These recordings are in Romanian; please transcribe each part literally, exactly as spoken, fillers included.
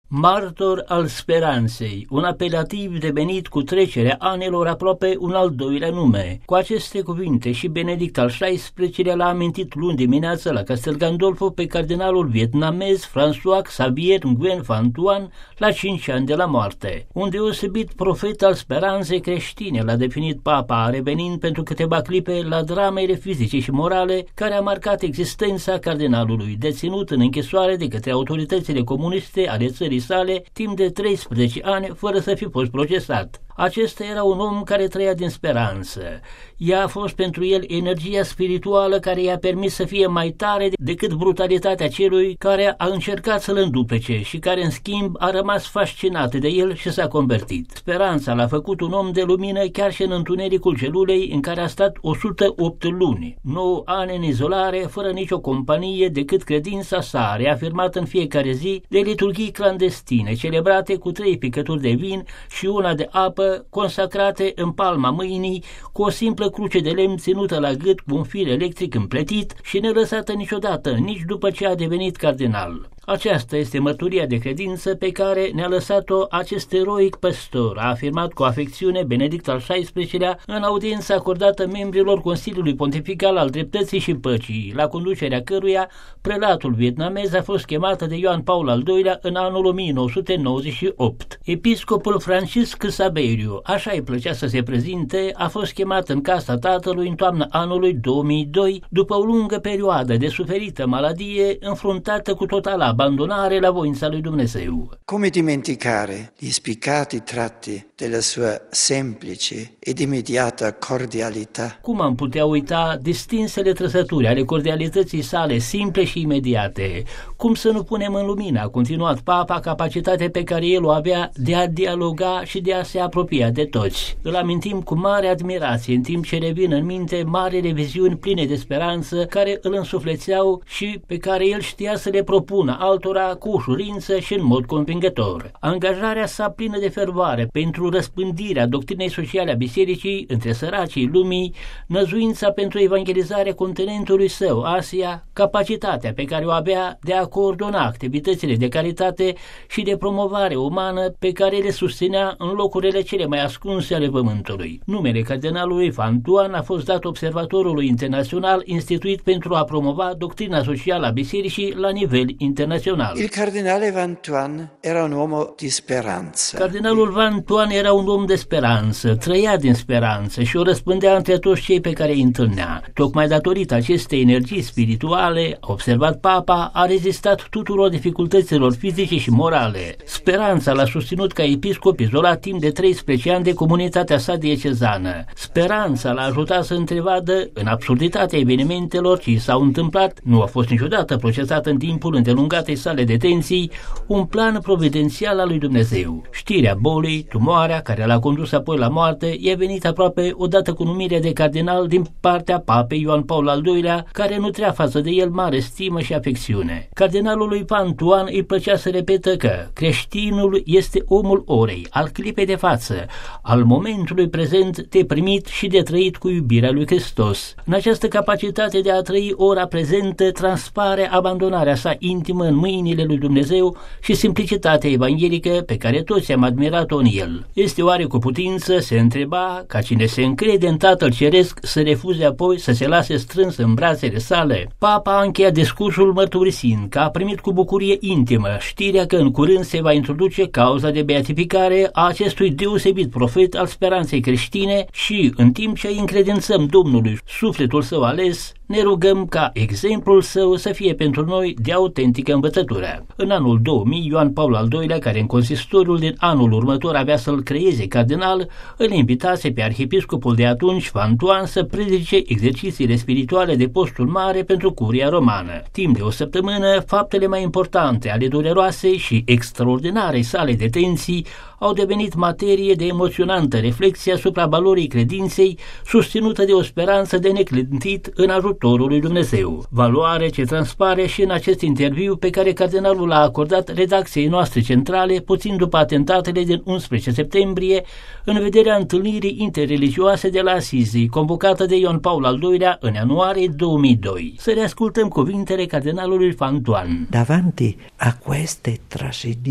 Martor al speranței, un apelativ devenit cu trecerea anilor aproape un al doilea nume. Cu aceste cuvinte și Benedict al șaisprezecelea l-a amintit luni dimineață la Castel Gandolfo pe cardinalul vietnamez François Xavier Nguyen Van Thuan la cinci ani de la moarte. Un deosebit profet al speranței creștine l-a definit papa, revenind pentru câteva clipe la dramele fizice și morale care a marcat existența cardinalului, deținut în închisoare de către autoritățile comuniste ale țării sale timp de treisprezece ani fără să fi fost procesat. Acesta era un om care trăia din speranță. Ea a fost pentru el energia spirituală care i-a permis să fie mai tare decât brutalitatea celui care a încercat să-l înduplece și care în schimb a rămas fascinat de el și s-a convertit. Speranța l-a făcut un om de lumină chiar și în întunericul celulei în care a stat o sută opt luni, nouă ani în izolare, fără nicio companie decât credința sa, reafirmată în fiecare zi de liturghii clandestine, celebrate cu trei picături de vin și una de apă, consacrate în palma mâinii, cu o simplă cruce de lemn ținută la gât cu un fir electric împletit și nelăsată niciodată, nici după ce a devenit cardinal. Aceasta este mărturia de credință pe care ne-a lăsat-o acest eroic păstor, a afirmat cu afecțiune Benedict al șaisprezecelea în audiența acordată membrilor Consiliului Pontifical al Dreptății și Păcii, la conducerea căruia prelatul vietnamez a fost chemat de Ioan Paul al doilea în anul o mie nouă sute nouăzeci și opt. Episcopul Francisc Saberiu, așa îi plăcea să se prezinte, a fost chemat în casa tatălui în toamna anului două mii doi, după o lungă perioadă de suferită maladie, înfruntată cu totală abbandonare la voința lui Dumnezeu. Come dimenticare gli spiccati tratti della sua semplice ed immediata cordialità? Cum am putea uita distinsele trăsături ale cordialității sale simple și imediate? Cum să nu punem în lumină, a continuat papa, capacitatea pe care el o avea de a dialoga și de a se apropia de toți. Îl amintim cu mare admirație, în timp ce revin în minte marele viziuni pline de speranță care îl însuflețeau și pe care el știa să le propună altora cu ușurință și în mod convingător. Angajarea sa plină de fervoare pentru răspândirea doctrinei sociale a bisericii între săracii lumii, năzuința pentru evangelizarea continentului său, Asia, capacitatea pe care o avea de a coordona activitățile de caritate și de promovare umană pe care le susținea în locurile cele mai ascunse ale pământului. Numele cardinalului Van Thuan a fost dat observatorului internațional instituit pentru a promova doctrina socială a bisericii la nivel internațional. Il cardinale Van Thuan era un uomo di speranță. Cardinalul Van Thuan era un om de speranță, trăia din speranță și o răspândea între toți cei pe care îi întâlnea. Tocmai datorită acestei energii spirituale, a observat papa, a rezistat tuturor dificultăților fizice și morale. Speranța l-a susținut ca episcop izolat timp de treisprezece ani de comunitatea sa diecezană. Speranța l-a ajutat să întrevadă în absurditatea evenimentelor ce i s-au întâmplat, nu a fost niciodată procesat în timpul îndelungatei sale detenții, un plan providențial al lui Dumnezeu. Știrea bolii, tumoarea care l-a condus apoi la moarte, i-a venit aproape odată cu numirea de cardinal din partea papei Ioan Paul al doilea, care nutrea față de el mare stimă și afecțiune. Cardinalului Van Thuan îi plăcea să repetă că creștinul este omul orei, al clipei de față, al momentului prezent de primit și de trăit cu iubirea lui Hristos. În această capacitate de a trăi ora prezentă transpare abandonarea sa intimă în mâinile lui Dumnezeu și simplicitatea evanghelică pe care toți am admirat-o în el. Este oare cu putință, se întreba, ca cine se încrede în Tatăl Ceresc să refuze apoi să se lase strâns în brațele sale? Papa a încheiat discursul mărturisind că a primit cu bucurie intimă știrea că în curând se va introduce cauza de beatificare a acestui deosebit profet al speranței creștine și, în timp ce îi încredințăm Domnului sufletul său ales, ne rugăm ca exemplul său să fie pentru noi de autentică învățătură. În anul două mii, Ioan Paul al doilea, care în consistoriul din anul următor avea să-l creeze cardinal, îl invitase pe arhiepiscopul de atunci, Van Thuan, să predice exercițiile spirituale de postul mare pentru curia romană. Timp de o săptămână, faptele mai importante ale dureroasei și extraordinarei sale detenții au devenit materie de emoționantă reflexie asupra valorii credinței, susținută de o speranță de neclintit în ajutorul lui Dumnezeu. Valoare ce transpare și în acest interviu pe care cardinalul l-a acordat redacției noastre centrale, puțin după atentatele din unsprezece septembrie, în vederea întâlnirii interreligioase de la Assisi, convocată de Ioan Paul al doilea în ianuarie două mii doi. Să reascultăm cuvintele cardinalului Van Thuan. Davanti a queste tragedie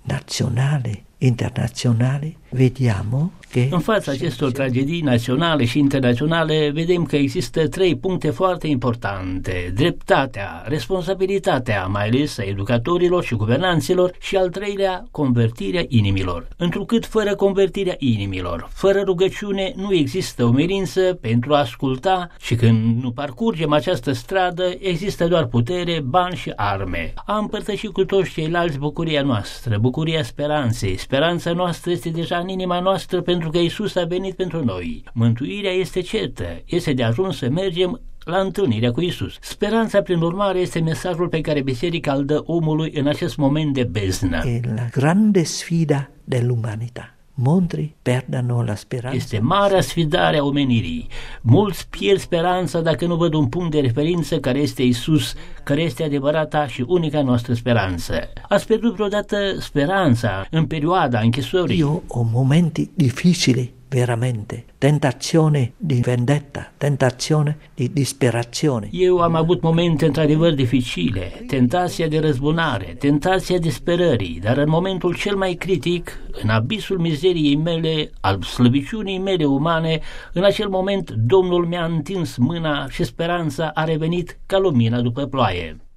nazionali, internazionali, vediamo che în fața acestor tragedii naționale și internaționale vedem că există trei puncte foarte importante: dreptatea, responsabilitatea, mai ales a educatorilor și guvernanților, și al treilea, convertirea inimilor. Întrucât fără convertirea inimilor, fără rugăciune, nu există umilință pentru a asculta, și când nu parcurgem această stradă, există doar putere, bani și arme. A împărtăși cu toți ceilalți bucuria noastră, bucuria speranței. Speranța noastră este deja în inima noastră pentru că Iisus a venit pentru noi. Mântuirea este certă, este de ajuns să mergem la întâlnirea cu Iisus. Speranța, prin urmare, este mesajul pe care biserica îl dă omului în acest moment de beznă. E la grande sfida dell'umanità. Molti perdono la speranza. Este marea sfidare a omenirii. Mulți pierd speranța dacă nu văd un punct de referință care este Iisus, care este adevărata și unica noastră speranță. Ați pierdut vreodată speranța în perioada închisorii? Io ho momenti difficili, veramente, tentazione di vendetta, tentazione di disperazione. Eu am avut momente într-adevăr dificile, tentația de răzbunare, tentația disperării, dar în momentul cel mai critic, în abisul mizeriei mele, al slăbiciunii mele umane, în acel moment Domnul mi-a întins mâna și speranța a revenit ca lumina după ploaie.